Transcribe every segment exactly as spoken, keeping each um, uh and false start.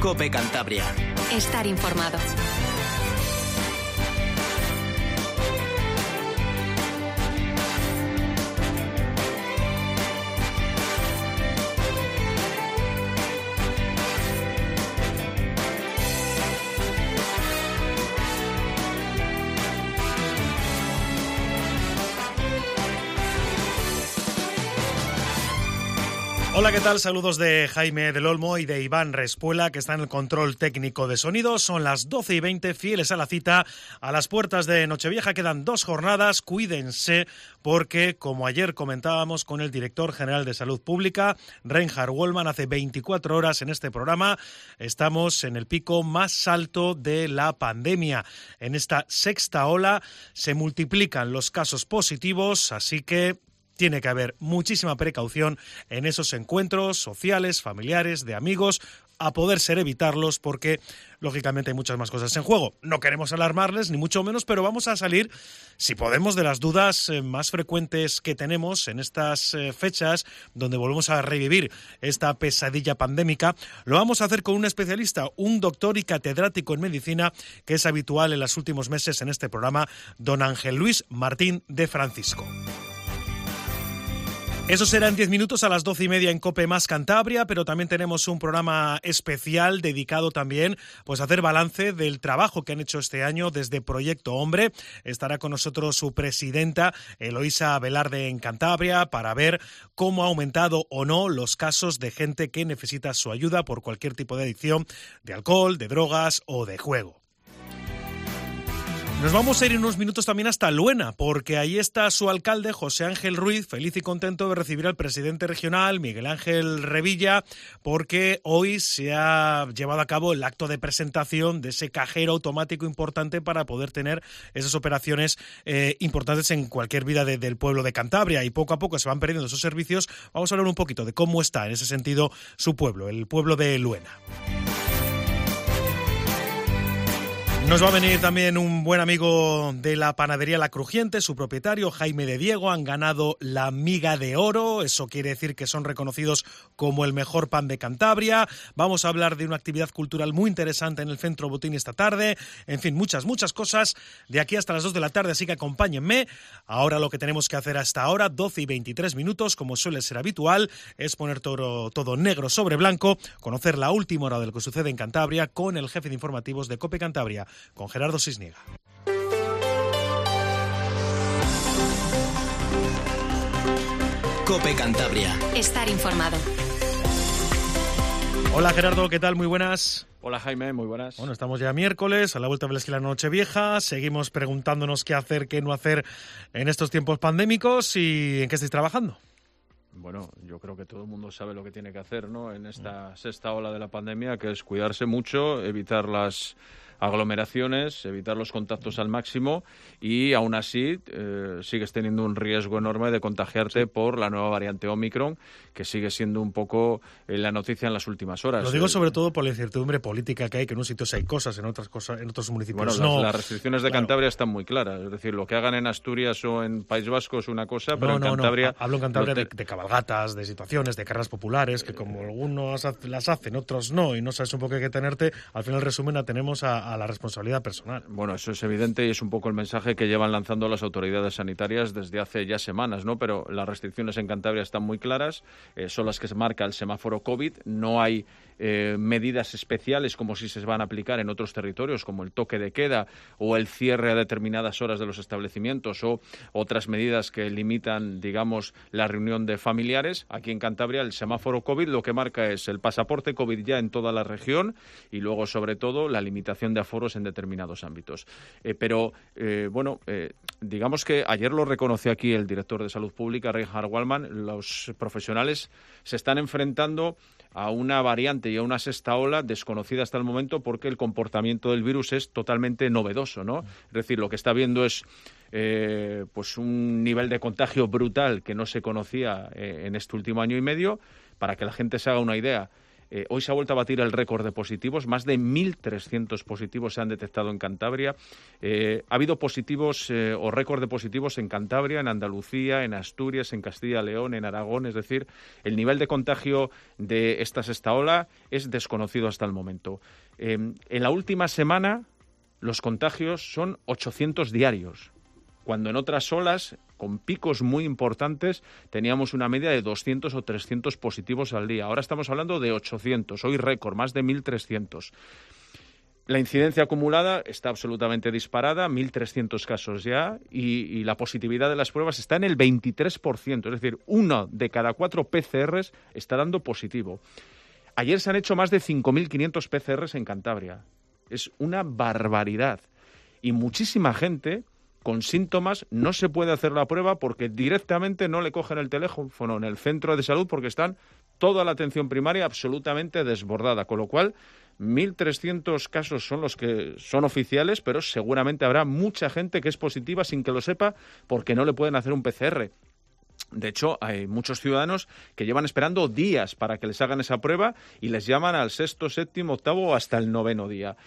COPE Cantabria. Estar informado. Hola, ¿qué tal? Saludos de Jaime del Olmo y de Iván Respuela, que está en el control técnico de sonido. Son las doce y veinte, fieles a la cita. A las puertas de Nochevieja quedan dos jornadas. Cuídense, porque, como ayer comentábamos con el director general de Salud Pública, Reinhard Wollmann, hace veinticuatro horas en este programa, estamos en el pico más alto de la pandemia. En esta sexta ola se multiplican los casos positivos, así que tiene que haber muchísima precaución en esos encuentros sociales, familiares, de amigos, a poder ser evitarlos porque, lógicamente, hay muchas más cosas en juego. No queremos alarmarles, ni mucho menos, pero vamos a salir, si podemos, de las dudas eh, más frecuentes que tenemos en estas eh, fechas, donde volvemos a revivir esta pesadilla pandémica. Lo vamos a hacer con un especialista, un doctor y catedrático en medicina, que es habitual en los últimos meses en este programa, don Ángel Luis Martín de Francisco. Eso será en diez minutos a las doce y media en COPE más Cantabria, pero también tenemos un programa especial dedicado también pues, a hacer balance del trabajo que han hecho este año desde Proyecto Hombre. Estará con nosotros su presidenta, Eloísa Velarde, en Cantabria, para ver cómo ha aumentado o no los casos de gente que necesita su ayuda por cualquier tipo de adicción, de alcohol, de drogas o de juego. Nos vamos a ir en unos minutos también hasta Luena, porque ahí está su alcalde, José Ángel Ruiz, feliz y contento de recibir al presidente regional, Miguel Ángel Revilla, porque hoy se ha llevado a cabo el acto de presentación de ese cajero automático importante para poder tener esas operaciones eh, importantes en cualquier vida de, del pueblo de Cantabria, y poco a poco se van perdiendo esos servicios. Vamos a hablar un poquito de cómo está en ese sentido su pueblo, el pueblo de Luena. Nos va a venir también un buen amigo de la panadería La Crujiente, su propietario, Jaime de Diego. Han ganado la Miga de Oro, eso quiere decir que son reconocidos como el mejor pan de Cantabria. Vamos a hablar de una actividad cultural muy interesante en el Centro Botín esta tarde. En fin, muchas, muchas cosas de aquí hasta las dos de la tarde, así que acompáñenme. Ahora lo que tenemos que hacer hasta ahora, doce y veintitrés minutos, como suele ser habitual, es poner todo, todo negro sobre blanco, conocer la última hora de lo que sucede en Cantabria con el jefe de informativos de COPE Cantabria, con Gerardo Sisniega. COPE Cantabria. Estar informado. Hola Gerardo, ¿qué tal? Muy buenas. Hola Jaime, muy buenas. Bueno, estamos ya miércoles, a la vuelta de la esquina Nochevieja, seguimos preguntándonos qué hacer, qué no hacer en estos tiempos pandémicos y en qué estáis trabajando. Bueno, yo creo que todo el mundo sabe lo que tiene que hacer, ¿no? En esta sexta ola de la pandemia, que es cuidarse mucho, evitar las aglomeraciones, evitar los contactos al máximo y aún así eh, sigues teniendo un riesgo enorme de contagiarte sí. por la nueva variante Omicron, que sigue siendo un poco eh, la noticia en las últimas horas. Lo digo sobre todo por la incertidumbre política que hay, que en unos sitios hay cosas, en otras cosas, en otros municipios bueno, no. Las, las restricciones de claro. Cantabria están muy claras, es decir, lo que hagan en Asturias o en País Vasco es una cosa, pero no, en no, Cantabria... No. Hablo en Cantabria te... de, de cabalgatas, de situaciones, de carreras populares, que como algunos las hacen, otros no, y no sabes un poco qué hay que tenerte, al final, resumen, atenemos a, a la responsabilidad personal. Bueno, eso es evidente y es un poco el mensaje que llevan lanzando las autoridades sanitarias desde hace ya semanas, ¿no? Pero las restricciones en Cantabria están muy claras, eh, son las que se marca el semáforo COVID, no hay eh, medidas especiales como si se van a aplicar en otros territorios, como el toque de queda o el cierre a determinadas horas de los establecimientos o otras medidas que limitan, digamos, la reunión de familiares. Aquí en Cantabria el semáforo COVID lo que marca es el pasaporte COVID ya en toda la región y luego, sobre todo, la limitación de aforos en determinados ámbitos. Eh, pero, eh, bueno, eh, digamos que ayer lo reconoció aquí el director de Salud Pública, Reinhard Wollmann, los profesionales se están enfrentando a una variante y a una sexta ola desconocida hasta el momento porque el comportamiento del virus es totalmente novedoso, ¿no? Es decir, lo que está viendo es eh, pues un nivel de contagio brutal que no se conocía eh, en este último año y medio. Para que la gente se haga una idea, Eh, hoy se ha vuelto a batir el récord de positivos, más de mil trescientos positivos se han detectado en Cantabria. Eh, ha habido positivos eh, o récord de positivos en Cantabria, en Andalucía, en Asturias, en Castilla y León, en Aragón. Es decir, el nivel de contagio de esta sexta ola es desconocido hasta el momento. Eh, en la última semana los contagios son ochocientos diarios, cuando en otras olas, con picos muy importantes, teníamos una media de doscientos o trescientos positivos al día. Ahora estamos hablando de ochocientos, hoy récord, más de mil trescientos. La incidencia acumulada está absolutamente disparada, mil trescientos casos ya, y, y la positividad de las pruebas está en el veintitrés por ciento, es decir, uno de cada cuatro P C Rs está dando positivo. Ayer se han hecho más de cinco mil quinientos P C Rs en Cantabria. Es una barbaridad. Y muchísima gente con síntomas no se puede hacer la prueba porque directamente no le cogen el teléfono en el centro de salud porque están toda la atención primaria absolutamente desbordada. Con lo cual, mil trescientos casos son los que son oficiales, pero seguramente habrá mucha gente que es positiva sin que lo sepa porque no le pueden hacer un P C R. De hecho, hay muchos ciudadanos que llevan esperando días para que les hagan esa prueba y les llaman al sexto, séptimo, octavo o hasta el noveno día.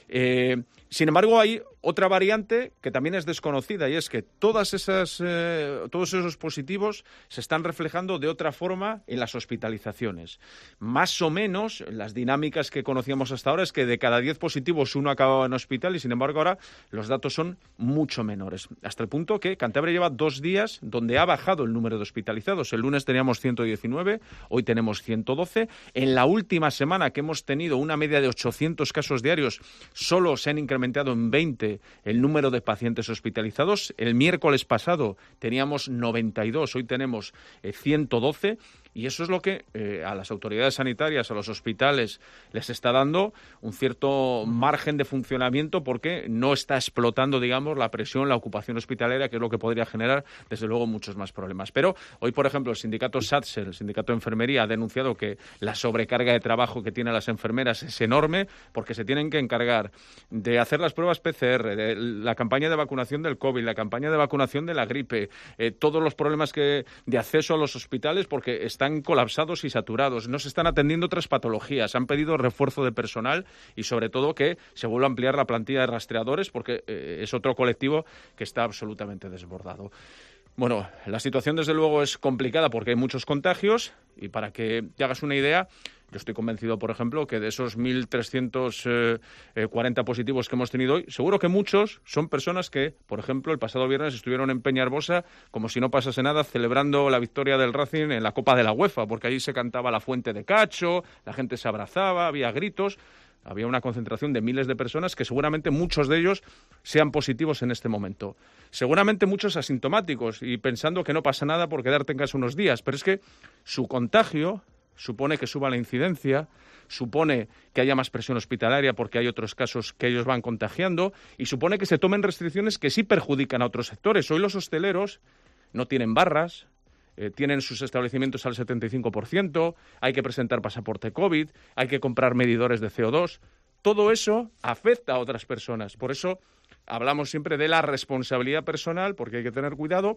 Eh, sin embargo, hay otra variante que también es desconocida y es que todas esas, eh, todos esos positivos se están reflejando de otra forma en las hospitalizaciones. Más o menos, las dinámicas que conocíamos hasta ahora es que de cada diez positivos uno acababa en hospital y, sin embargo, ahora los datos son mucho menores. Hasta el punto que Cantabria lleva dos días donde ha bajado el número de hospitalizados. El lunes teníamos ciento diecinueve, hoy tenemos ciento doce. En la última semana, que hemos tenido una media de ochocientos casos diarios, solo se han incrementado en veinte el número de pacientes hospitalizados. El miércoles pasado teníamos noventa y dos, hoy tenemos eh, ciento doce. Y eso es lo que eh, a las autoridades sanitarias, a los hospitales, les está dando un cierto margen de funcionamiento porque no está explotando, digamos, la presión, la ocupación hospitalaria, que es lo que podría generar, desde luego, muchos más problemas. Pero hoy, por ejemplo, el sindicato SATSE, el sindicato de enfermería, ha denunciado que la sobrecarga de trabajo que tienen las enfermeras es enorme porque se tienen que encargar de hacer las pruebas P C R, de la campaña de vacunación del COVID, la campaña de vacunación de la gripe, eh, todos los problemas que de acceso a los hospitales porque está están colapsados y saturados, no se están atendiendo otras patologías, han pedido refuerzo de personal y sobre todo que se vuelva a ampliar la plantilla de rastreadores porque eh, es otro colectivo que está absolutamente desbordado. Bueno, la situación desde luego es complicada porque hay muchos contagios y para que te hagas una idea, yo estoy convencido, por ejemplo, que de esos mil trescientos cuarenta positivos que hemos tenido hoy, seguro que muchos son personas que, por ejemplo, el pasado viernes estuvieron en Peñarbosa como si no pasase nada, celebrando la victoria del Racing en la Copa de la UEFA, porque allí se cantaba la Fuente de Cacho, la gente se abrazaba, había gritos. Había una concentración de miles de personas que seguramente muchos de ellos sean positivos en este momento. Seguramente muchos asintomáticos y pensando que no pasa nada por quedarte en casa unos días. Pero es que su contagio supone que suba la incidencia, supone que haya más presión hospitalaria porque hay otros casos que ellos van contagiando y supone que se tomen restricciones que sí perjudican a otros sectores. Hoy los hosteleros no tienen barras, Eh, tienen sus establecimientos al setenta y cinco por ciento, hay que presentar pasaporte COVID, hay que comprar medidores de C O dos. Todo eso afecta a otras personas. Por eso hablamos siempre de la responsabilidad personal, porque hay que tener cuidado,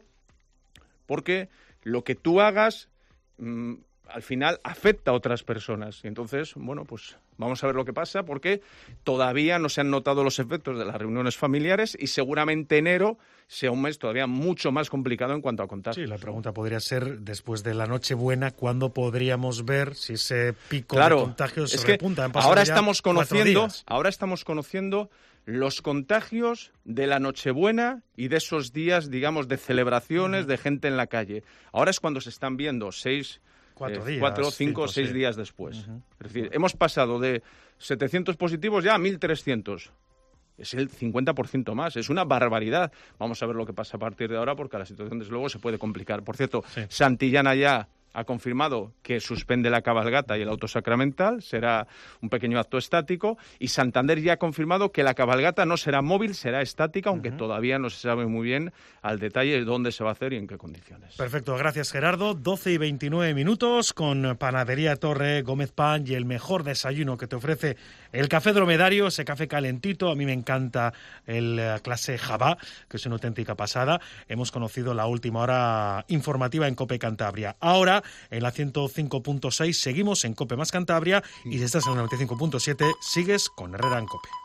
porque lo que tú hagas mmm, al final afecta a otras personas. Y entonces, bueno, pues vamos a ver lo que pasa, porque todavía no se han notado los efectos de las reuniones familiares y seguramente enero sea un mes todavía mucho más complicado en cuanto a contagios. Sí, la pregunta podría ser, después de la Nochebuena, ¿cuándo podríamos ver si ese pico claro, de contagios es se que repunta? Ahora estamos conociendo, ahora estamos conociendo los contagios de la Nochebuena y de esos días, digamos, de celebraciones, uh-huh. de gente en la calle. Ahora es cuando se están viendo seis... Cuatro eh, días. Cuatro, cinco, cinco seis sí. días después. Uh-huh. Es decir, hemos pasado de setecientos positivos ya a mil trescientos. Es el cincuenta por ciento más. Es una barbaridad. Vamos a ver lo que pasa a partir de ahora porque la situación, desde luego, se puede complicar. Por cierto, sí. Santillana ya ha confirmado que suspende la cabalgata y el auto sacramental, será un pequeño acto estático, y Santander ya ha confirmado que la cabalgata no será móvil, será estática, aunque uh-huh. todavía no se sabe muy bien al detalle dónde se va a hacer y en qué condiciones. Perfecto, gracias Gerardo. doce y veintinueve minutos con Panadería Torre, Gómez Pan y el mejor desayuno que te ofrece El café dromedario, ese café calentito, a mí me encanta el eh, clase Java, que es una auténtica pasada. Hemos conocido la última hora informativa en COPE Cantabria. Ahora, en la ciento cinco punto seis, seguimos en COPE más Cantabria, y si estás en la noventa y cinco punto siete, sigues con Herrera en COPE.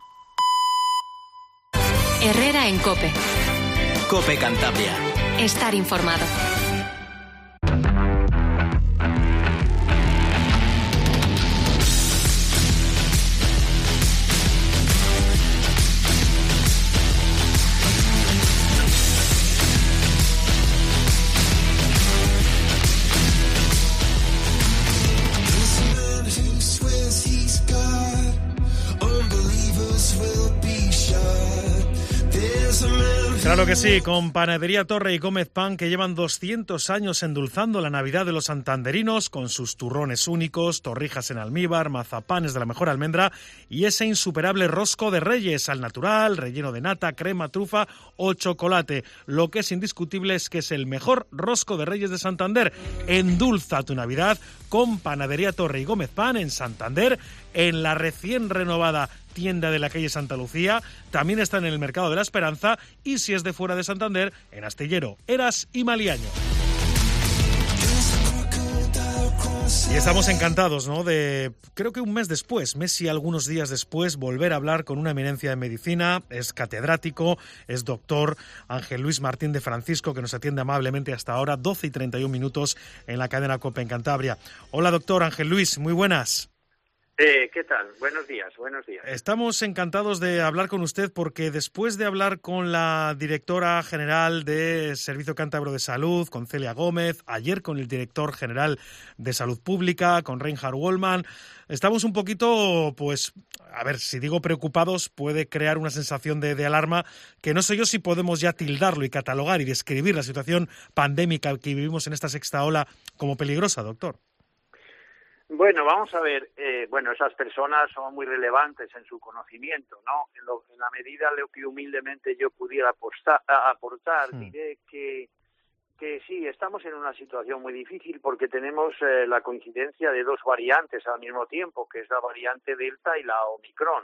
Herrera en COPE. COPE Cantabria. Estar informado. Claro que sí, con Panadería Torre y Gómez Pan, que llevan doscientos años endulzando la Navidad de los santanderinos con sus turrones únicos, torrijas en almíbar, mazapanes de la mejor almendra y ese insuperable rosco de Reyes al natural, relleno de nata, crema, trufa o chocolate. Lo que es indiscutible es que es el mejor rosco de Reyes de Santander. Endulza tu Navidad con Panadería Torre y Gómez Pan en Santander, en la recién renovada tienda de la calle Santa Lucía, también está en el Mercado de la Esperanza, y si es de fuera de Santander, en Astillero, Eras y Maliaño. Y estamos encantados, ¿no?, de, creo que un mes después, mes y algunos días después, volver a hablar con una eminencia de medicina. Es catedrático, es doctor, Ángel Luis Martín de Francisco, que nos atiende amablemente hasta ahora, doce y treinta y un minutos en la cadena COPE en Cantabria. Hola, doctor Ángel Luis, muy buenas. Eh, ¿Qué tal? Buenos días, buenos días. Estamos encantados de hablar con usted porque después de hablar con la directora general de Servicio Cántabro de Salud, con Celia Gómez, ayer con el director general de Salud Pública, con Reinhard Wollmann, estamos un poquito, pues, a ver, si digo preocupados, puede crear una sensación de, de alarma que no sé yo si podemos ya tildarlo y catalogar y describir la situación pandémica que vivimos en esta sexta ola como peligrosa, doctor. Bueno, vamos a ver, eh, bueno, esas personas son muy relevantes en su conocimiento, ¿no? En, lo, en la medida en lo que humildemente yo pudiera apostar, aportar, sí. diré que, que sí, estamos en una situación muy difícil porque tenemos eh, la coincidencia de dos variantes al mismo tiempo, que es la variante Delta y la Omicron.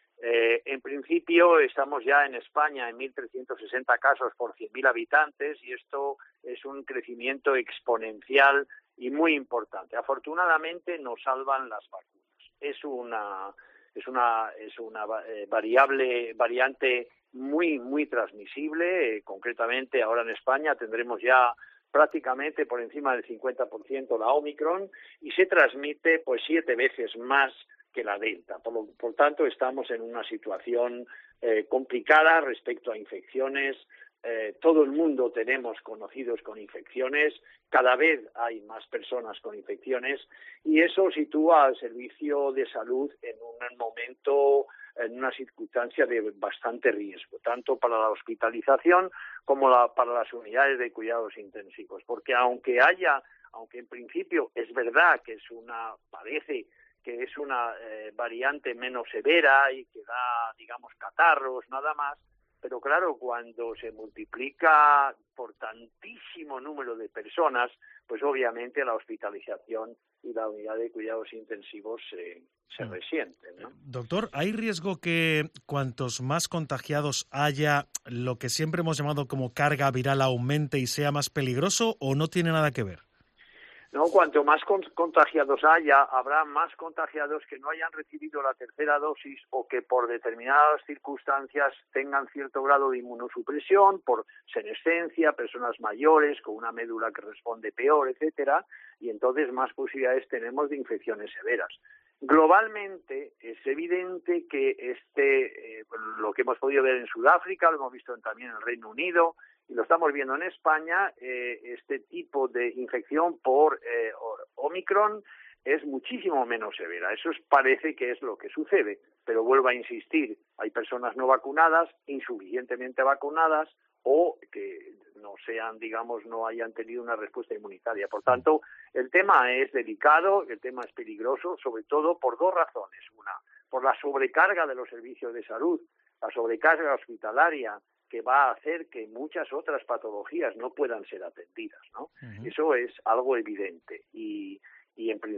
Eh, en principio estamos ya en España en mil trescientos sesenta casos por cien mil habitantes y esto es un crecimiento exponencial y muy importante. Afortunadamente nos salvan las vacunas. Es una es una es una eh, variable variante muy muy transmisible. Eh, concretamente ahora en España tendremos ya prácticamente por encima del cincuenta por ciento la Omicron y se transmite pues siete veces más que la Delta. Por, lo, por tanto, estamos en una situación eh, complicada respecto a infecciones. Eh, todo el mundo tenemos conocidos con infecciones, cada vez hay más personas con infecciones y eso sitúa al servicio de salud en un momento, en una circunstancia de bastante riesgo, tanto para la hospitalización como la, para las unidades de cuidados intensivos, porque aunque haya, aunque en principio es verdad que es una, parece que es una eh, variante menos severa y que da, digamos, catarros, nada más, pero claro, cuando se multiplica por tantísimo número de personas, pues obviamente la hospitalización y la unidad de cuidados intensivos se, se resienten, ¿no? Doctor, ¿hay riesgo que cuantos más contagiados haya, lo que siempre hemos llamado como carga viral aumente y sea más peligroso, o no tiene nada que ver? No, cuanto más contagiados haya, habrá más contagiados que no hayan recibido la tercera dosis o que por determinadas circunstancias tengan cierto grado de inmunosupresión, por senescencia, personas mayores con una médula que responde peor, etcétera, y entonces más posibilidades tenemos de infecciones severas. Globalmente es evidente que este, eh, lo que hemos podido ver en Sudáfrica, lo hemos visto también en el Reino Unido, y lo estamos viendo en España, eh, este tipo de infección por eh, Omicron es muchísimo menos severa. Eso es, parece que es lo que sucede, pero vuelvo a insistir, hay personas no vacunadas, insuficientemente vacunadas o que no sean, digamos, no hayan tenido una respuesta inmunitaria. Por tanto, el tema es delicado, el tema es peligroso, sobre todo por dos razones. Una, por la sobrecarga de los servicios de salud, la sobrecarga hospitalaria, que va a hacer que muchas otras patologías no puedan ser atendidas, ¿no? Uh-huh. Eso es algo evidente y, y en principio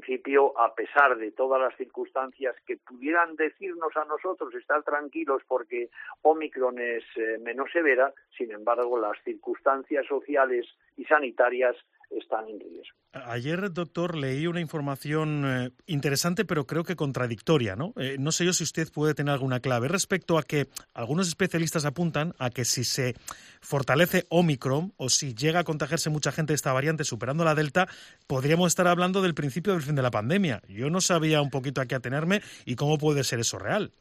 principio, a pesar de todas las circunstancias que pudieran decirnos a nosotros estar tranquilos porque Omicron es eh, menos severa, sin embargo, las circunstancias sociales y sanitarias están en riesgo. Ayer, doctor, leí una información eh, interesante, pero creo que contradictoria, ¿no? Eh, no sé yo si usted puede tener alguna clave respecto a que algunos especialistas apuntan a que si se fortalece Omicron o si llega a contagiarse mucha gente de esta variante superando la Delta, podríamos estar hablando del principio del fin de la pandemia. Yo no sabía un poquito a qué atenerme y cómo puede ser eso real.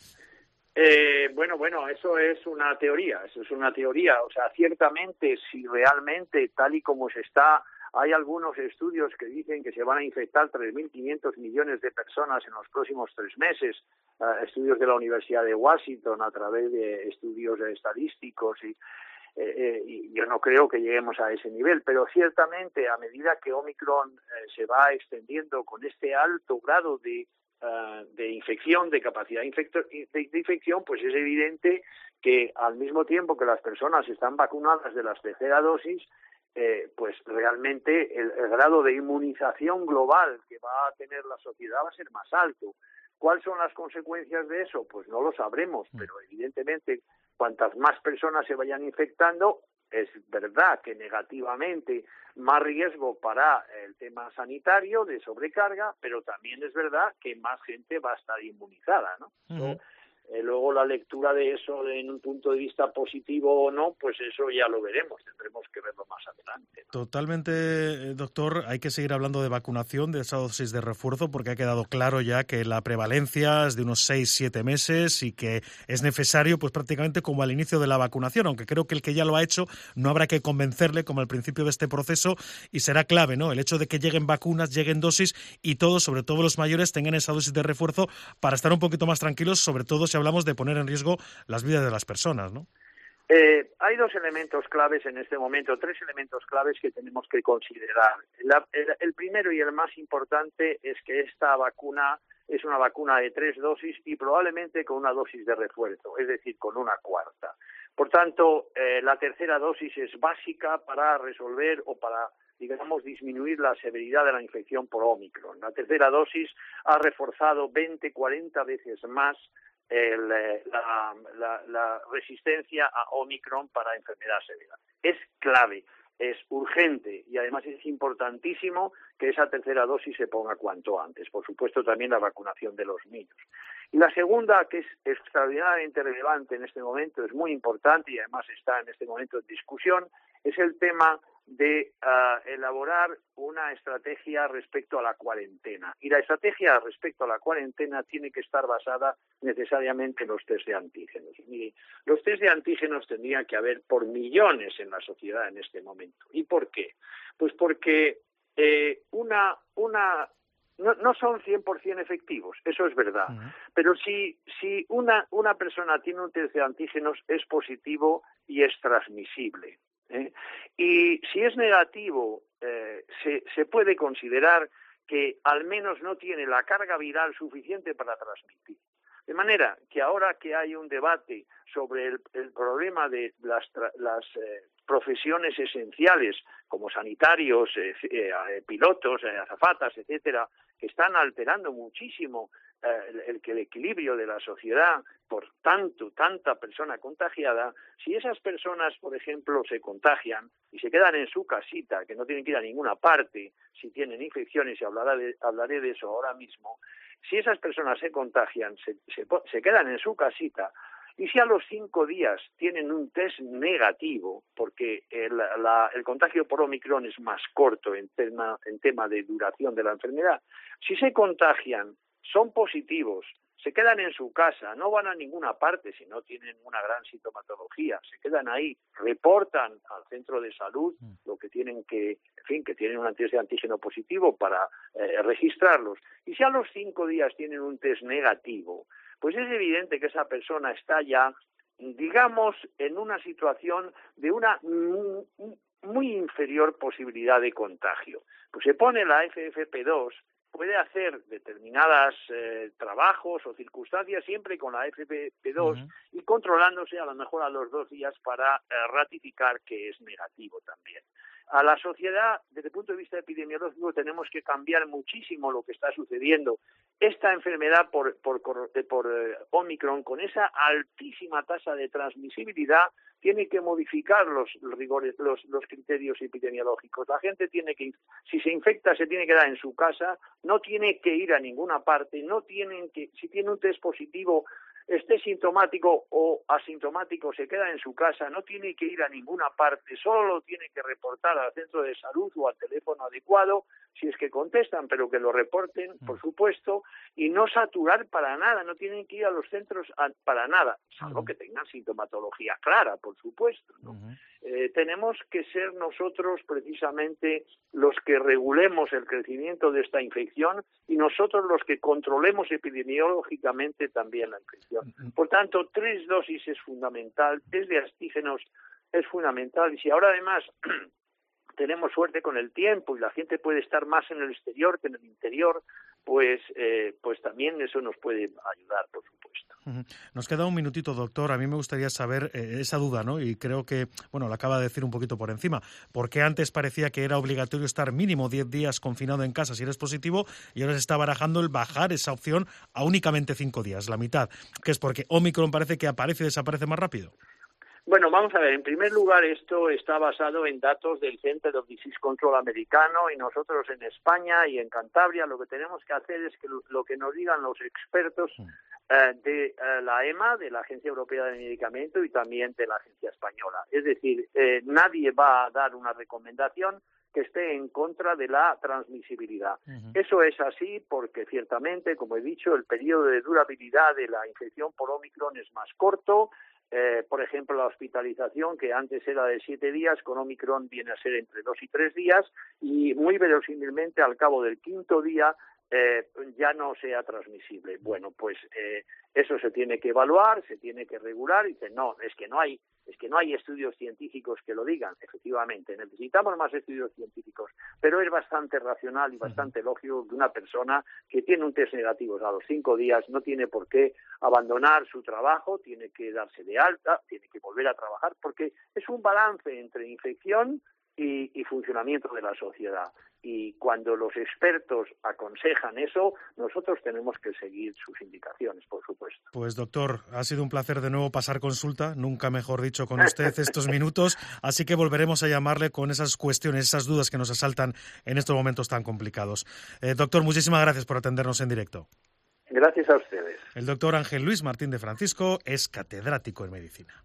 Eh, bueno, bueno, eso es una teoría, eso es una teoría. O sea, ciertamente, si realmente, tal y como se está, hay algunos estudios que dicen que se van a infectar tres mil quinientos millones de personas en los próximos tres meses, uh, estudios de la Universidad de Washington a través de estudios estadísticos y Eh, eh, y yo no creo que lleguemos a ese nivel, pero ciertamente a medida que Omicron eh, se va extendiendo con este alto grado de, uh, de infección, de capacidad infecto- de, de infección, pues es evidente que al mismo tiempo que las personas están vacunadas de la tercera dosis, eh, pues realmente el, el grado de inmunización global que va a tener la sociedad va a ser más alto. ¿Cuáles son las consecuencias de eso? Pues no lo sabremos, pero evidentemente cuantas más personas se vayan infectando, es verdad que negativamente más riesgo para el tema sanitario de sobrecarga, pero también es verdad que más gente va a estar inmunizada, ¿no? Uh-huh. Eh, luego la lectura de eso en un punto de vista positivo o no, pues eso ya lo veremos, tendremos que verlo más adelante, ¿no? Totalmente, doctor, hay que seguir hablando de vacunación, de esa dosis de refuerzo, porque ha quedado claro ya que la prevalencia es de unos seis siete meses y que es necesario, pues prácticamente como al inicio de la vacunación, aunque creo que el que ya lo ha hecho no habrá que convencerle como al principio de este proceso y será clave, ¿no? El hecho de que lleguen vacunas, lleguen dosis y todos, sobre todo los mayores, tengan esa dosis de refuerzo para estar un poquito más tranquilos, sobre todo si hablamos de poner en riesgo las vidas de las personas, ¿no? Eh, hay dos elementos claves en este momento, tres elementos claves que tenemos que considerar. La, el, el primero y el más importante es que esta vacuna es una vacuna de tres dosis y probablemente con una dosis de refuerzo, es decir, con una cuarta. Por tanto, eh, la tercera dosis es básica para resolver o para, digamos, disminuir la severidad de la infección por Omicron. La tercera dosis ha reforzado veinte, cuarenta veces más El, la, la, la resistencia a Omicron para enfermedad severa. Es clave, es urgente y además es importantísimo que esa tercera dosis se ponga cuanto antes. Por supuesto, también la vacunación de los niños. Y la segunda, que es extraordinariamente relevante en este momento, es muy importante y además está en este momento en discusión, es el tema de uh, elaborar una estrategia respecto a la cuarentena. Y la estrategia respecto a la cuarentena tiene que estar basada necesariamente en los test de antígenos. Y los test de antígenos tendrían que haber por millones en la sociedad en este momento. ¿Y por qué? Pues porque eh, una, una no, no son cien por ciento efectivos, eso es verdad. Uh-huh. Pero si, si una, una persona tiene un test de antígenos es positivo y es transmisible. ¿Eh? Y si es negativo, eh, se, se puede considerar que al menos no tiene la carga viral suficiente para transmitir. De manera que ahora que hay un debate sobre el, el problema de las, las eh, profesiones esenciales como sanitarios, eh, eh, pilotos, eh, azafatas, etcétera, que están alterando muchísimo eh, el, el, el equilibrio de la sociedad por tanto, tanta persona contagiada, si esas personas, por ejemplo, se contagian y se quedan en su casita, que no tienen que ir a ninguna parte, si tienen infecciones, y hablaré de, hablaré de eso ahora mismo, si esas personas se contagian, se, se, se quedan en su casita, y si a los cinco días tienen un test negativo, porque el, la, el contagio por Omicron es más corto en tema, en tema de duración de la enfermedad, si se contagian, son positivos, se quedan en su casa, no van a ninguna parte si no tienen una gran sintomatología, se quedan ahí, reportan al centro de salud lo que tienen que, en fin, que tienen un test de antígeno positivo para eh, registrarlos. Y si a los cinco días tienen un test negativo, pues es evidente que esa persona está ya, digamos, en una situación de una muy inferior posibilidad de contagio. Pues se pone la F F P dos, puede hacer determinados eh, trabajos o circunstancias siempre con la F F P dos uh-huh. y controlándose a lo mejor a los dos días para eh, ratificar que es negativo también. A la sociedad, desde el punto de vista epidemiológico, tenemos que cambiar muchísimo lo que está sucediendo. Esta enfermedad por, por, por, por eh, Omicron, con esa altísima tasa de transmisibilidad, tiene que modificar los, los rigores, los, los criterios epidemiológicos. La gente tiene que, si se infecta, se tiene que quedar en su casa, no tiene que ir a ninguna parte, no tienen que, si tiene un test positivo, esté sintomático o asintomático, se queda en su casa, no tiene que ir a ninguna parte, solo lo tiene que reportar al centro de salud o al teléfono adecuado, si es que contestan, pero que lo reporten, por supuesto, y no saturar para nada, no tienen que ir a los centros a, para nada, salvo que tengan sintomatología clara, por supuesto, ¿no? Uh-huh. Eh, tenemos que ser nosotros precisamente los que regulemos el crecimiento de esta infección y nosotros los que controlemos epidemiológicamente también la infección. Por tanto, tres dosis es fundamental, test de antígenos es fundamental, y si ahora además tenemos suerte con el tiempo y la gente puede estar más en el exterior que en el interior, pues eh, pues también eso nos puede ayudar, por supuesto. Nos queda un minutito, doctor. A mí me gustaría saber eh, esa duda, ¿no? Y creo que, bueno, la acaba de decir un poquito por encima. ¿Por qué antes parecía que era obligatorio estar mínimo diez días confinado en casa si eres positivo y ahora se está barajando el bajar esa opción a únicamente cinco días, la mitad? ¿Qué es porque Omicron parece que aparece y desaparece más rápido? Bueno, vamos a ver, en primer lugar esto está basado en datos del Center of Disease Control americano y nosotros en España y en Cantabria lo que tenemos que hacer es que lo que nos digan los expertos eh, de eh, la E M A, de la Agencia Europea del Medicamento y también de la Agencia Española. Es decir, eh, nadie va a dar una recomendación que esté en contra de la transmisibilidad. Uh-huh. Eso es así porque ciertamente, como he dicho, el periodo de durabilidad de la infección por Omicron es más corto. Eh, por ejemplo, la hospitalización, que antes era de siete días, con Omicron viene a ser entre dos y tres días, y muy verosímilmente al cabo del quinto día eh, ya no sea transmisible. Bueno, pues eh, eso se tiene que evaluar, se tiene que regular, y dicen, no, es que no hay es que no hay estudios científicos que lo digan. Efectivamente, necesitamos más estudios científicos, pero es bastante racional y bastante lógico que una persona que tiene un test negativo a los cinco días no tiene por qué abandonar su trabajo, tiene que darse de alta, tiene que volver a trabajar, porque es un balance entre infección y, y funcionamiento de la sociedad. Y cuando los expertos aconsejan eso, nosotros tenemos que seguir sus indicaciones, por supuesto. Pues doctor, ha sido un placer de nuevo pasar consulta, nunca mejor dicho, con usted estos minutos, así que volveremos a llamarle con esas cuestiones, esas dudas que nos asaltan en estos momentos tan complicados. Eh, doctor, muchísimas gracias por atendernos en directo. Gracias a ustedes. El doctor Ángel Luis Martín de Francisco es catedrático en medicina.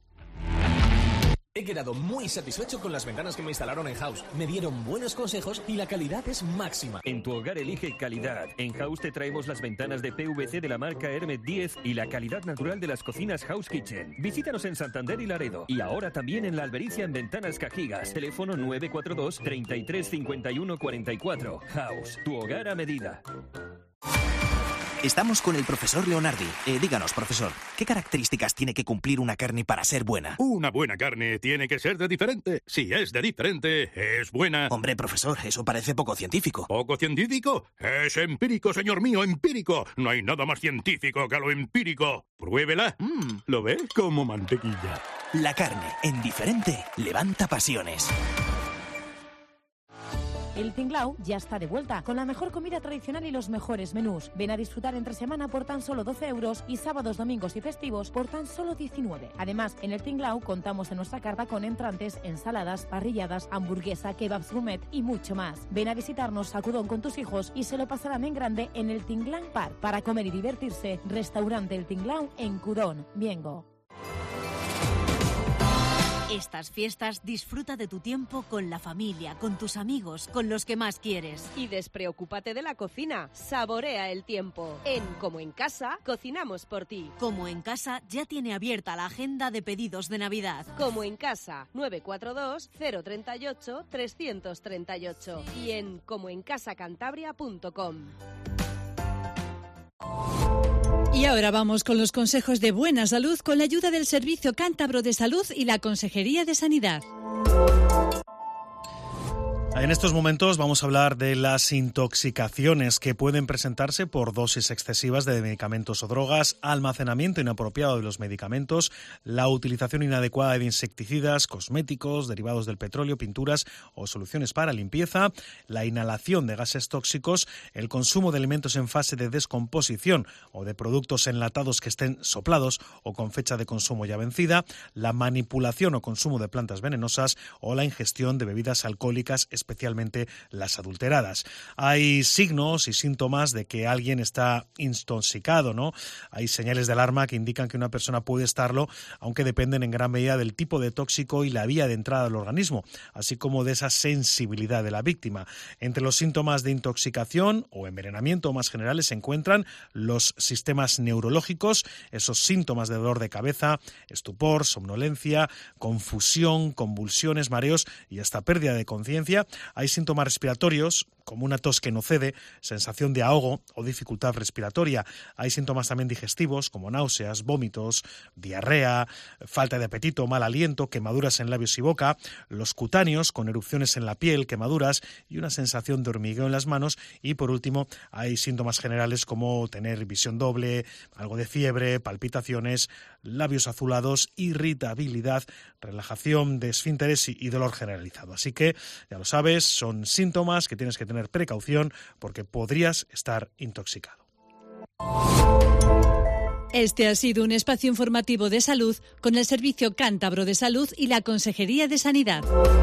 He quedado muy satisfecho con las ventanas que me instalaron en House. Me dieron buenos consejos y la calidad es máxima. En tu hogar elige calidad. En House te traemos las ventanas de P V C de la marca Hermet diez y la calidad natural de las cocinas House Kitchen. Visítanos en Santander y Laredo. Y ahora también en La Albericia en Ventanas Cajigas. Teléfono nueve cuatro dos, treinta y tres, cincuenta y uno, cuarenta y cuatro. House, tu hogar a medida. Estamos con el profesor Leonardi. Eh, díganos, profesor, ¿qué características tiene que cumplir una carne para ser buena? Una buena carne tiene que ser de diferente. Si es de diferente, es buena. Hombre, profesor, eso parece poco científico. ¿Poco científico? Es empírico, señor mío, empírico. No hay nada más científico que lo empírico. Pruébela. Mm. ¿Lo ve? Como mantequilla. La carne, en diferente, levanta pasiones. El Tinglao ya está de vuelta, con la mejor comida tradicional y los mejores menús. Ven a disfrutar entre semana por tan solo doce euros y sábados, domingos y festivos por tan solo diecinueve. Además, en el Tinglao contamos en nuestra carta con entrantes, ensaladas, parrilladas, hamburguesa, kebabs gourmet y mucho más. Ven a visitarnos a Cudón con tus hijos y se lo pasarán en grande en el Tinglao Park. Para comer y divertirse, restaurante El Tinglao en Cudón, Viengo. Estas fiestas disfruta de tu tiempo con la familia, con tus amigos, con los que más quieres. Y despreocúpate de la cocina, saborea el tiempo. En Como en Casa, cocinamos por ti. Como en Casa ya tiene abierta la agenda de pedidos de Navidad. Como en Casa, nueve cuatro dos, cero tres ocho, tres tres ocho y en como en casa cantabria punto com. Y ahora vamos con los consejos de buena salud con la ayuda del Servicio Cántabro de Salud y la Consejería de Sanidad. En estos momentos vamos a hablar de las intoxicaciones que pueden presentarse por dosis excesivas de medicamentos o drogas, almacenamiento inapropiado de los medicamentos, la utilización inadecuada de insecticidas, cosméticos, derivados del petróleo, pinturas o soluciones para limpieza, la inhalación de gases tóxicos, el consumo de alimentos en fase de descomposición o de productos enlatados que estén soplados o con fecha de consumo ya vencida, la manipulación o consumo de plantas venenosas o la ingestión de bebidas alcohólicas, especialmente las adulteradas. Hay signos y síntomas de que alguien está intoxicado, ¿no? Hay señales de alarma que indican que una persona puede estarlo, aunque dependen en gran medida del tipo de tóxico y la vía de entrada del organismo, así como de esa sensibilidad de la víctima. Entre los síntomas de intoxicación o envenenamiento más generales se encuentran los sistemas neurológicos, esos síntomas de dolor de cabeza, estupor, somnolencia, confusión, convulsiones, mareos y hasta pérdida de conciencia. Hay síntomas respiratorios, como una tos que no cede, sensación de ahogo o dificultad respiratoria. Hay síntomas también digestivos, como náuseas, vómitos, diarrea, falta de apetito, mal aliento, quemaduras en labios y boca. Los cutáneos, con erupciones en la piel, quemaduras y una sensación de hormigueo en las manos. Y por último, hay síntomas generales como tener visión doble, algo de fiebre, palpitaciones, labios azulados, irritabilidad, relajación de esfínteres y dolor generalizado. Así que, ya lo sabes, son síntomas que tienes que tener precaución porque podrías estar intoxicado. Este ha sido un espacio informativo de salud con el Servicio Cántabro de Salud y la Consejería de Sanidad.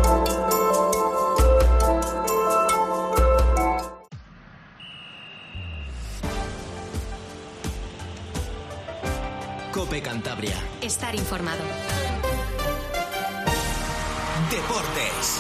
COPE Cantabria. Estar informado. Deportes.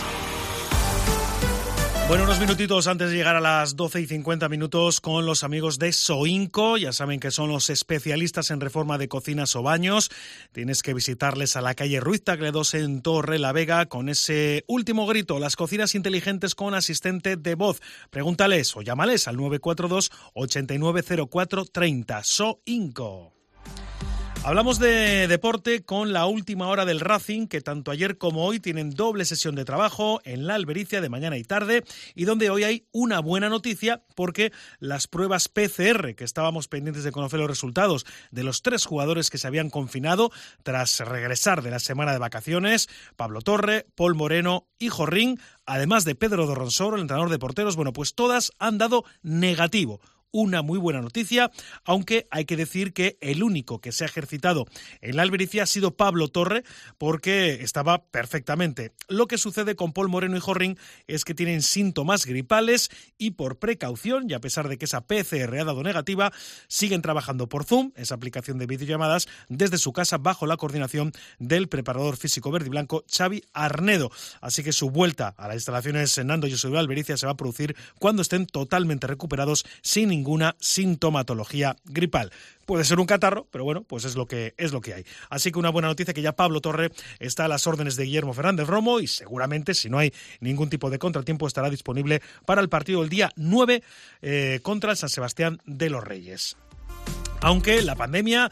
Bueno, unos minutitos antes de llegar a las doce y cincuenta minutos con los amigos de Soinco. Ya saben que son los especialistas en reforma de cocinas o baños. Tienes que visitarles a la calle Ruiz Tagle dos en Torre la Vega con ese último grito, las cocinas inteligentes con asistente de voz. Pregúntales o llámales al nueve cuatro dos, ocho nueve cero cuatro tres cero. Soinco. Hablamos de deporte con la última hora del Racing, que tanto ayer como hoy tienen doble sesión de trabajo en la Albericia de mañana y tarde, y donde hoy hay una buena noticia porque las pruebas P C R, que estábamos pendientes de conocer los resultados de los tres jugadores que se habían confinado tras regresar de la semana de vacaciones, Pablo Torre, Paul Moreno y Jorrín, además de Pedro Dorronsoro, el entrenador de porteros, bueno, pues todas han dado negativo. Una muy buena noticia, aunque hay que decir que el único que se ha ejercitado en la Albericia ha sido Pablo Torre, porque estaba perfectamente. Lo que sucede con Paul Moreno y Jorrín es que tienen síntomas gripales y por precaución, y a pesar de que esa P C R ha dado negativa, siguen trabajando por Zoom, esa aplicación de videollamadas, desde su casa bajo la coordinación del preparador físico verde y blanco Xavi Arnedo. Así que su vuelta a las instalaciones en Nando José de Albericia se va a producir cuando estén totalmente recuperados sin ningún ninguna sintomatología gripal. Puede ser un catarro, pero bueno, pues es lo que es lo que hay. Así que una buena noticia que ya Pablo Torre está a las órdenes de Guillermo Fernández Romo y seguramente, si no hay ningún tipo de contratiempo, estará disponible para el partido del día nueve eh, contra el San Sebastián de los Reyes. Aunque la pandemia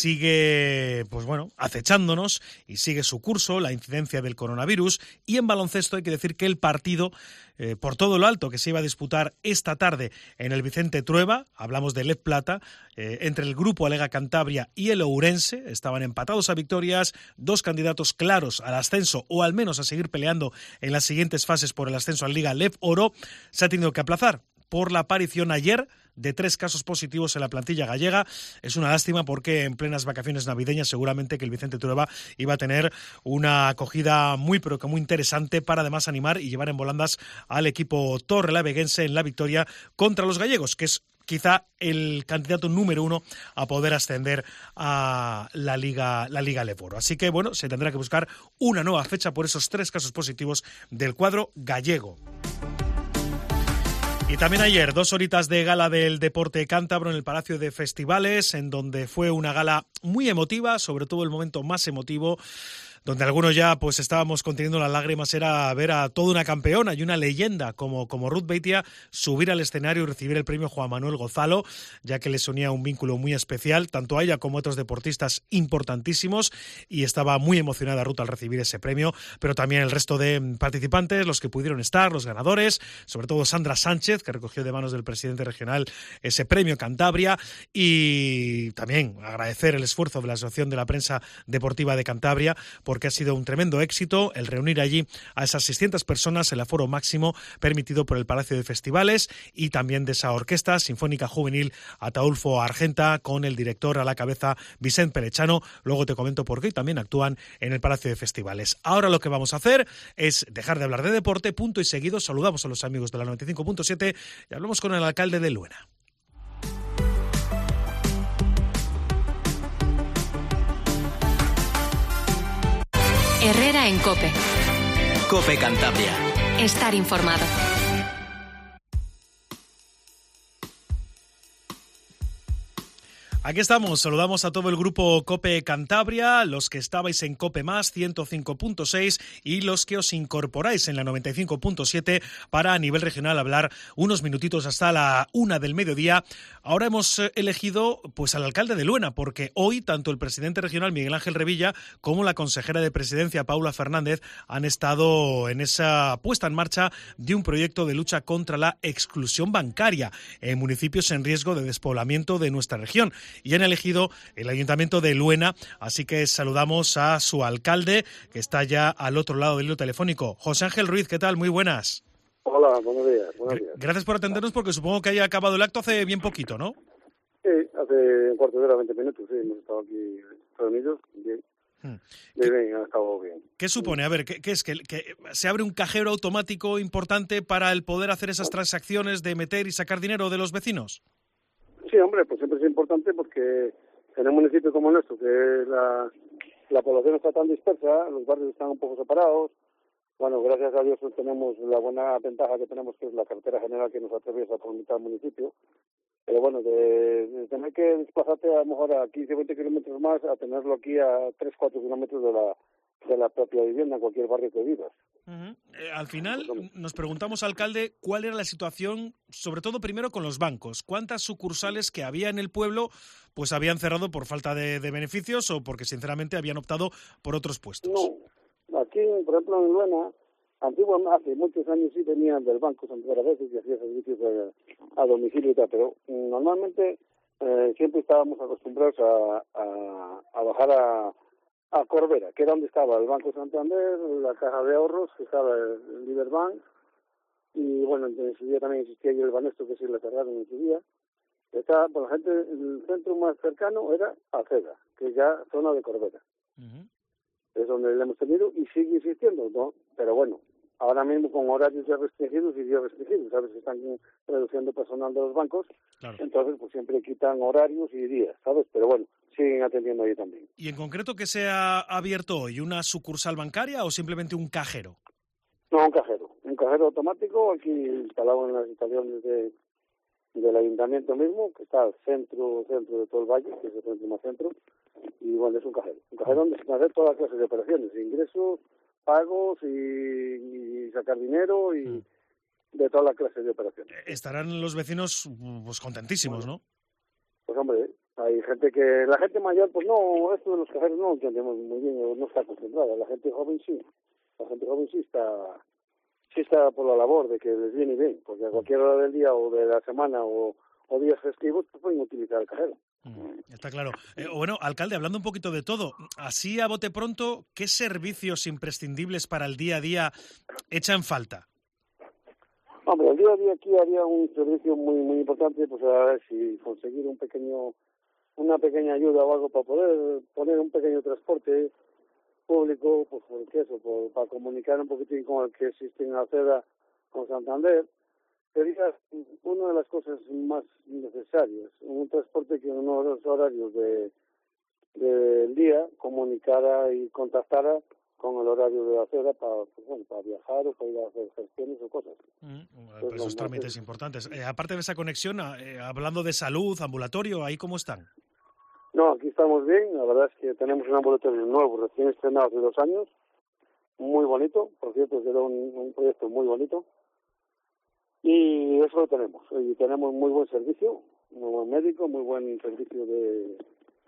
sigue, pues bueno, acechándonos y sigue su curso, la incidencia del coronavirus, y en baloncesto hay que decir que el partido, eh, por todo lo alto que se iba a disputar esta tarde en el Vicente Trueba, hablamos de Lez Plata, eh, entre el grupo Alega Cantabria y el Ourense, estaban empatados a victorias, dos candidatos claros al ascenso o al menos a seguir peleando en las siguientes fases por el ascenso a Liga Lef Oro, se ha tenido que aplazar por la aparición ayer de tres casos positivos en la plantilla gallega. Es una lástima porque en plenas vacaciones navideñas seguramente que el Vicente Trueba iba a tener una acogida muy pero que muy interesante para además animar y llevar en volandas al equipo torrelaveguense en la victoria contra los gallegos, que es quizá el candidato número uno a poder ascender a la Liga la Liga Leporo. Así que bueno, se tendrá que buscar una nueva fecha por esos tres casos positivos del cuadro gallego. Y también ayer, dos horitas de gala del deporte cántabro en el Palacio de Festivales, en donde fue una gala muy emotiva, sobre todo el momento más emotivo donde algunos ya pues estábamos conteniendo las lágrimas, era ver a toda una campeona y una leyenda como, como Ruth Beitia subir al escenario y recibir el premio Juan Manuel Gozalo, ya que les unía un vínculo muy especial, tanto a ella como a otros deportistas importantísimos, y estaba muy emocionada Ruth al recibir ese premio, pero también el resto de participantes, los que pudieron estar, los ganadores, sobre todo Sandra Sánchez, que recogió de manos del presidente regional ese premio Cantabria, y también agradecer el esfuerzo de la Asociación de la Prensa Deportiva de Cantabria, porque ha sido un tremendo éxito el reunir allí a esas seiscientas personas, el aforo máximo permitido por el Palacio de Festivales, y también de esa orquesta sinfónica juvenil Ataulfo Argenta, con el director a la cabeza Vicente Perechano. Luego te comento por qué, y también actúan en el Palacio de Festivales. Ahora lo que vamos a hacer es dejar de hablar de deporte, punto y seguido saludamos a los amigos de la noventa y cinco punto siete y hablamos con el alcalde de Luena. Herrera en COPE. COPE Cantabria. Estar informado. Aquí estamos, saludamos a todo el grupo COPE Cantabria, los que estabais en COPE Más ciento cinco punto seis y los que os incorporáis en la noventa y cinco punto siete para a nivel regional hablar unos minutitos hasta la una del mediodía. Ahora hemos elegido pues al alcalde de Luena, porque hoy tanto el presidente regional Miguel Ángel Revilla como la consejera de Presidencia Paula Fernández han estado en esa puesta en marcha de un proyecto de lucha contra la exclusión bancaria en municipios en riesgo de despoblamiento de nuestra región. Y han elegido el Ayuntamiento de Luena, así que saludamos a su alcalde, que está ya al otro lado del hilo telefónico. José Ángel Ruiz, ¿qué tal? Muy buenas. Hola, buenos días. Buenos días. Gracias por atendernos, porque supongo que haya acabado el acto hace bien poquito, ¿no? Sí, hace un cuarto de hora, veinte minutos, sí, hemos estado aquí reunidos, bien. Hmm. Bien, bien, ha estado bien. ¿Qué supone? A ver, ¿qué, qué es? ¿Que, ¿Que se abre un cajero automático importante para el poder hacer esas transacciones de meter y sacar dinero de los vecinos? Sí, hombre, pues siempre es importante porque en un municipio como el nuestro, que la, la población está tan dispersa, los barrios están un poco separados. Bueno, gracias a Dios tenemos la buena ventaja que tenemos, que es la carretera general que nos atraviesa por mitad del municipio. Pero bueno, de, de tener que desplazarte a lo mejor a quince o veinte kilómetros más, a tenerlo aquí a tres o cuatro kilómetros de la de la propia vivienda, en cualquier barrio que vivas. Uh-huh. Eh, al final, nos preguntamos, alcalde, cuál era la situación, sobre todo primero con los bancos. ¿Cuántas sucursales que había en el pueblo pues habían cerrado por falta de, de beneficios o porque sinceramente habían optado por otros puestos? No, aquí, por ejemplo, en Luena, antiguamente, hace muchos años sí tenían del banco, son a veces, y hacía servicios a, a domicilio y tal, pero normalmente eh, siempre estábamos acostumbrados a, a, a bajar a a Corbera, que era donde estaba el Banco Santander, la Caja de Ahorros, que estaba el Liberbank, y bueno, en su día también existía el Banesto, que sí le cerraron en su día. Estaba, por la gente, el centro más cercano era Aceda, que es ya zona de Corbera. Uh-huh. Es donde le hemos tenido y sigue existiendo, ¿no? Pero bueno, ahora mismo con horarios ya restringidos y días restringidos, ¿sabes? Están reduciendo personal de los bancos, claro. Entonces pues siempre quitan horarios y días, ¿sabes? Pero bueno, siguen atendiendo ahí también. ¿Y en concreto qué se ha abierto hoy? ¿Una sucursal bancaria o simplemente un cajero? No, un cajero. Un cajero automático aquí instalado en las instalaciones de, del ayuntamiento mismo, que está al centro, centro de todo el valle, que es el centro más centro, y bueno, es un cajero. Un cajero donde se pueden hacer todas las clases de operaciones, ingresos, pagos y, y sacar dinero y mm. de todas las clases de operaciones. Estarán los vecinos pues contentísimos, bueno, ¿no? Pues hombre, hay gente que, la gente mayor, pues no, esto de los cajeros no lo entendemos muy bien, no está acostumbrada. La gente joven sí, la gente joven sí está, sí está por la labor de que les viene bien, porque a cualquier hora del día o de la semana o, o días festivos pues pueden utilizar el cajero. Mm, está claro. Eh, bueno, alcalde, hablando un poquito de todo, así a bote pronto, ¿qué servicios imprescindibles para el día a día echan falta? Hombre, el día a día aquí había un servicio muy muy importante, pues a ver si conseguir un pequeño, una pequeña ayuda o algo para poder poner un pequeño transporte público, pues porque eso, por, para comunicar un poquitín con el que existe en Aceda con Santander, sería una de las cosas más necesarias, un transporte que en unos horarios de del día comunicara y contactara con el horario de Aceda para, pues bueno, para viajar o para ir a hacer gestiones o cosas. Mm, pues esos trámites es... importantes. Eh, aparte de esa conexión, eh, hablando de salud, ambulatorio, ¿ahí cómo están? No, aquí estamos bien. La verdad es que tenemos un ambulatorio nuevo, recién estrenado hace dos años. Muy bonito. Por cierto, será un, un proyecto muy bonito. Y eso lo tenemos. Y tenemos muy buen servicio, muy buen médico, muy buen servicio de,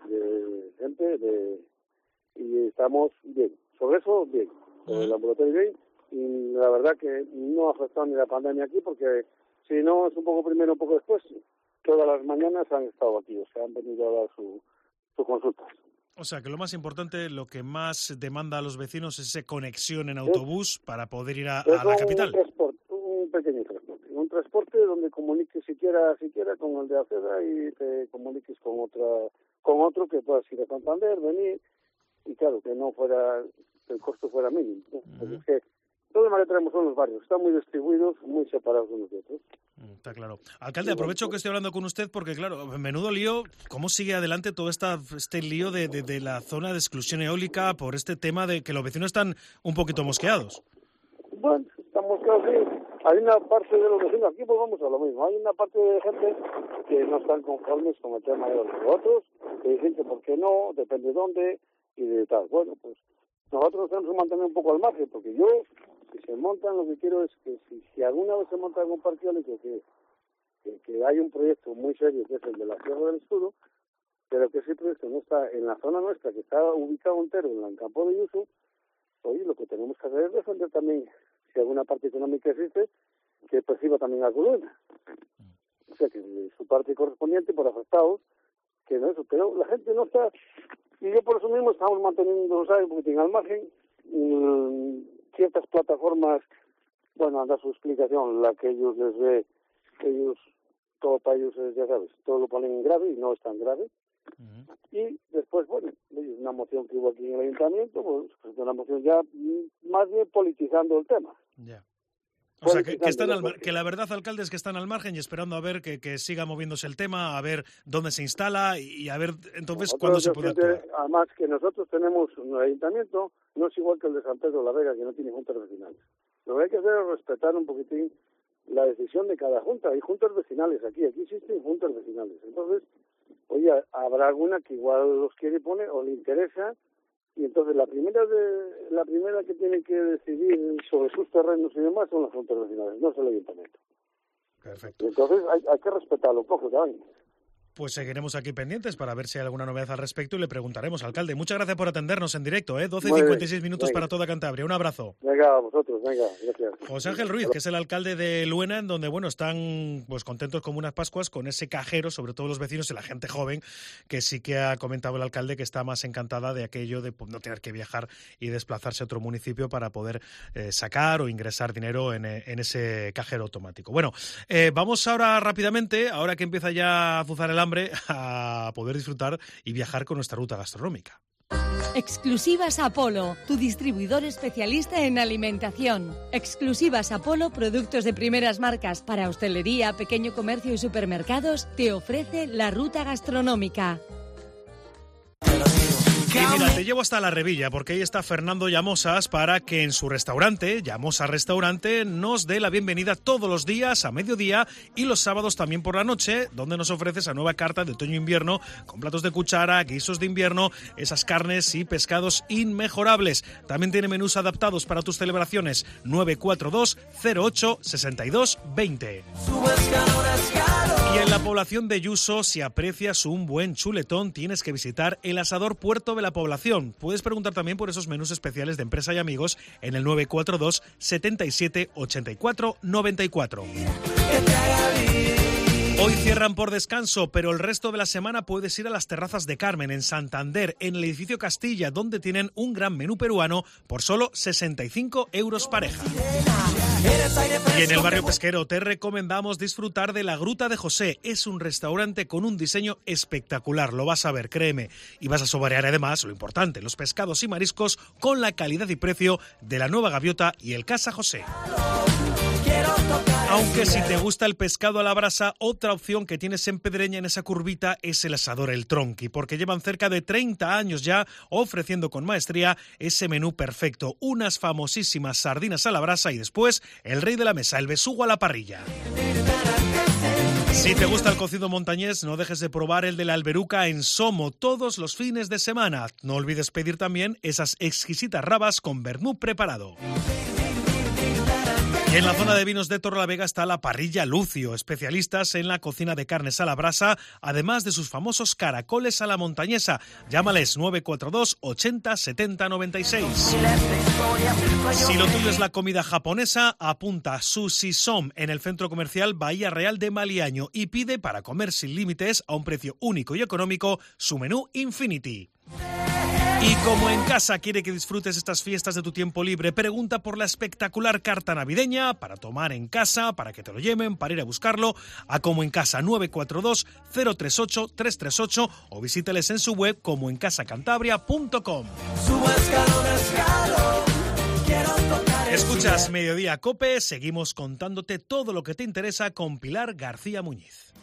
de gente. De, y estamos bien. Sobre eso, bien. Sobre el ambulatorio bien. Y la verdad que no ha afectado ni la pandemia aquí, porque si no es un poco primero, un poco después, todas las mañanas han estado aquí, o sea, han venido a dar su, su consulta. O sea, que lo más importante, lo que más demanda a los vecinos es esa conexión en autobús es, para poder ir a, a la capital. Un, transporte, un pequeño transporte, un transporte donde comuniques siquiera, siquiera con el de Aceda y te comuniques con otra, con otro que puedas ir a Santander, venir, y claro, que no fuera, que el costo fuera mínimo. ¿no? Uh-huh. Es que todo lo que traemos son los barrios, están muy distribuidos, muy separados unos de otros. Está claro. Alcalde, aprovecho que estoy hablando con usted porque, claro, menudo lío, ¿cómo sigue adelante todo esta, este lío de, de, de la zona de exclusión eólica por este tema de que los vecinos están un poquito mosqueados? Bueno, están mosqueados, sí. Hay una parte de los vecinos, aquí volvamos a lo mismo, hay una parte de gente que no están conformes con el tema eólico. Otros que dicen que por qué no, depende de dónde y de tal. Bueno, pues nosotros nos tenemos que mantener un poco al margen, porque yo, si se montan, lo que quiero es que si, si alguna vez se monta algún parque eólico, que, que, que hay un proyecto muy serio, que es el de la Sierra del Escudo, pero que ese proyecto no está en la zona nuestra, que está ubicado entero en el campo de Yusu. Oye, lo que tenemos que hacer es defender también, si alguna parte económica existe, que perciba también a Coruña. O sea, que su parte correspondiente por afectados, que no eso, pero la gente no está. Y yo por eso mismo estamos manteniendo, ¿sabes?, un poquitín al margen. Mmm, ciertas plataformas, bueno, anda su explicación, la que ellos les ve, ellos, todo para ellos es, ya sabes, todo lo ponen en grave y no es tan grave. Uh-huh. Y después, bueno, una moción que hubo aquí en el ayuntamiento, pues una moción ya más bien politizando el tema. Ya. Yeah. O sea, que, que, están al mar, que la verdad, alcalde, es que están al margen y esperando a ver que, que siga moviéndose el tema, a ver dónde se instala y a ver entonces nosotros, cuándo se puede actuar. Además que nosotros tenemos un ayuntamiento, no es igual que el de San Pedro de la Vega, que no tiene juntas vecinales. Lo que hay que hacer es respetar un poquitín la decisión de cada junta. Hay juntas vecinales aquí, aquí existen juntas vecinales. Entonces, oye, habrá alguna que igual los quiere poner o le interesa. Y entonces la primera de la primera que tiene que decidir sobre sus terrenos y demás son las juntas vecinales, no es el ayuntamiento. Perfecto. Y entonces hay, hay que respetarlo un poco también. Pues seguiremos aquí pendientes para ver si hay alguna novedad al respecto y le preguntaremos, alcalde. Muchas gracias por atendernos en directo, ¿eh? doce y cincuenta y seis minutos venga. Para toda Cantabria. Un abrazo. Venga, a vosotros, venga, gracias. José Ángel Ruiz, que es el alcalde de Luena, en donde, bueno, están pues contentos como unas Pascuas con ese cajero, sobre todo los vecinos y la gente joven, que sí que ha comentado el alcalde que está más encantada de aquello de pues, no tener que viajar y desplazarse a otro municipio para poder eh, sacar o ingresar dinero en, en ese cajero automático. Bueno, eh, vamos ahora rápidamente, ahora que empieza ya a azuzar el hambre, a poder disfrutar y viajar con nuestra ruta gastronómica. Exclusivas Apolo, tu distribuidor especialista en alimentación. Exclusivas Apolo, productos de primeras marcas para hostelería, pequeño comercio y supermercados, te ofrece la ruta gastronómica. Y mira, te llevo hasta La Revilla, porque ahí está Fernando Llamosas para que en su restaurante, Llamosa Restaurante, nos dé la bienvenida todos los días a mediodía y los sábados también por la noche, donde nos ofrece esa nueva carta de otoño-invierno con platos de cuchara, guisos de invierno, esas carnes y pescados inmejorables. También tiene menús adaptados para tus celebraciones. nueve cuatro dos cero ocho seis dos dos cero. Y en la población de Yuso, si aprecias un buen chuletón, tienes que visitar el Asador Puerto de la Población. Puedes preguntar también por esos menús especiales de empresa y amigos en el nueve cuatro dos setenta y siete ochenta y cuatro noventa y cuatro. Hoy cierran por descanso, pero el resto de la semana puedes ir a las Terrazas de Carmen en Santander, en el edificio Castilla, donde tienen un gran menú peruano por solo sesenta y cinco euros pareja. Y en el barrio pesquero te recomendamos disfrutar de La Gruta de José. Es un restaurante con un diseño espectacular, lo vas a ver, créeme. Y vas a saborear además, lo importante, los pescados y mariscos con la calidad y precio de la Nueva Gaviota y el Casa José. Aunque si te gusta el pescado a la brasa, otra opción que tienes en Pedreña en esa curvita es el asador El Tronqui, porque llevan cerca de treinta años ya ofreciendo con maestría ese menú perfecto, unas famosísimas sardinas a la brasa y después el rey de la mesa, el besugo a la parrilla. Si te gusta el cocido montañés, no dejes de probar el de la Alberuca en Somo todos los fines de semana. No olvides pedir también esas exquisitas rabas con vermut preparado. Y en la zona de vinos de Torrelavega está la Parrilla Lucio, especialistas en la cocina de carnes a la brasa, además de sus famosos caracoles a la montañesa. Llámales nueve cuatro dos ochenta setenta noventa y seis. Si lo tuyo es la comida japonesa, apunta a Sushi Som en el centro comercial Bahía Real de Maliaño y pide para comer sin límites a un precio único y económico su menú Infinity. Y como en casa quiere que disfrutes estas fiestas de tu tiempo libre, pregunta por la espectacular carta navideña para tomar en casa, para que te lo lleven, para ir a buscarlo, a Como en Casa nueve cuatro dos cero tres ocho tres tres ocho o visítales en su web como en casa cantabria punto com. Escuchas Mediodía Cope, seguimos contándote todo lo que te interesa con Pilar García Muñiz.